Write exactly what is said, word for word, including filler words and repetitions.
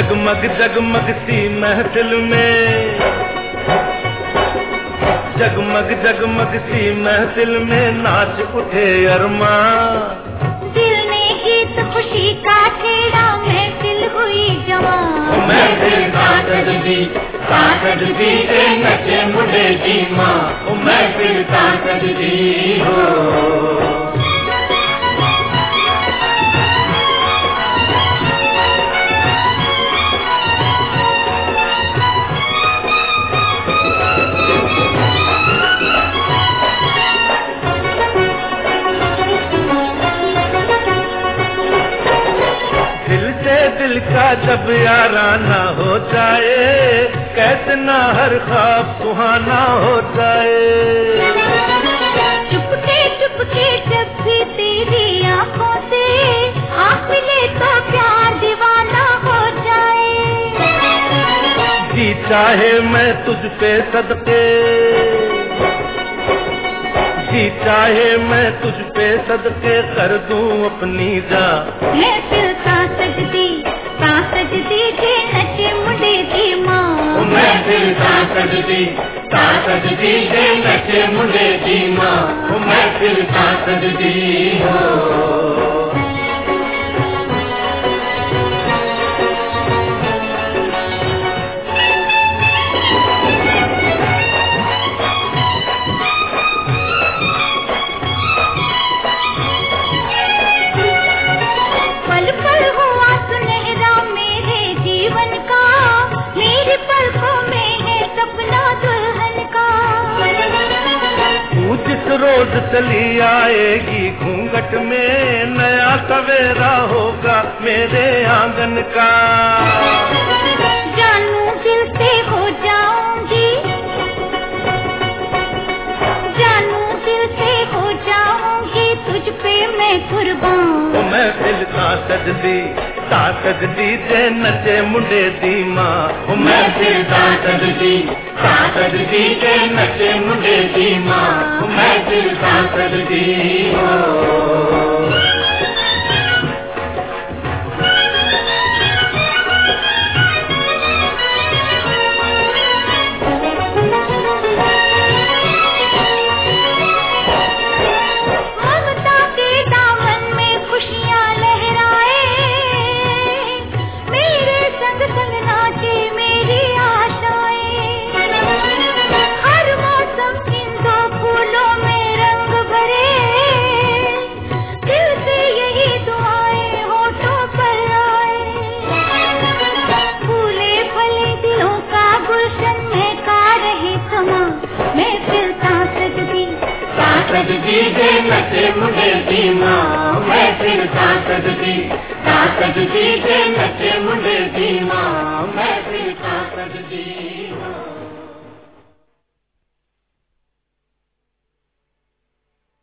जगमग जगमग सी महफिल में, जगमग जगमग सी महफिल में नाच उठे अरमा। दिल ने गीत खुशी का छेड़ा, महफिल हुई जमा। महफिल का सजदी का सजदी ए नचे मुंडे दी माँ, महफिल का सजदी हो। दिल का जब याराना हो जाए, कैसे ना हर ख्वाब सुहाना हो जाए। चुपके चुपके जब भी तेरी आंखों से आँख मिले तो प्यार दीवाना हो जाए। जी चाहे मैं तुझ पे सदके, जी चाहे मैं तुझ पे सदके कर दूं अपनी जान। महफिल का सजदी का सजदी के नचे मुंडे दी माँ। महफिल का सजदी का सजदी के नचे मुंडे दी माँ, महफिल का सजदी हो। रोज चली आएगी घूंघट में, नया सवेरा होगा मेरे आंगन का। जानू दिल से हो जाऊंगी, जानू दिल से हो जाऊंगी, तुझ पे मैं कुर्बान। महफिल का सजदी का सजदी जे नचे मुंडे दी माँ। महफिल का सजदी का सजदी जे नचे मुंडे दी माँ, महफिल का सजदी हो। सजदी जे नचे मुंडे दी माँ, महफिल का सजदी का सजदी जे नचे मुंडे दी माँ, महफिल का सजदी।